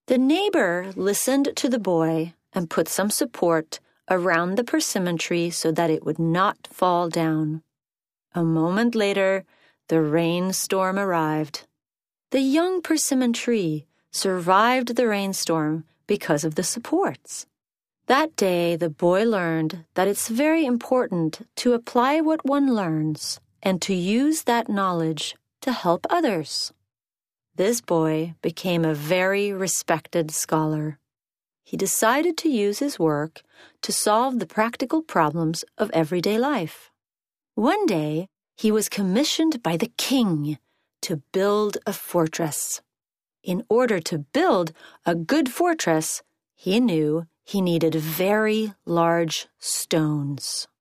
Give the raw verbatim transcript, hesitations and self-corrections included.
The neighbor listened to the boy and put some support around the persimmon tree so that it would not fall down. A moment later, the rainstorm arrived. The young persimmon tree survived the rainstorm because of the supports. That day, the boy learned that it's very important to apply what one learns and to use that knowledge to help others. This boy became a very respected scholar. He decided to use his work to solve the practical problems of everyday life. One day, he was commissioned by the king to build a fortress. In order to build a good fortress, he knew he needed very large stones.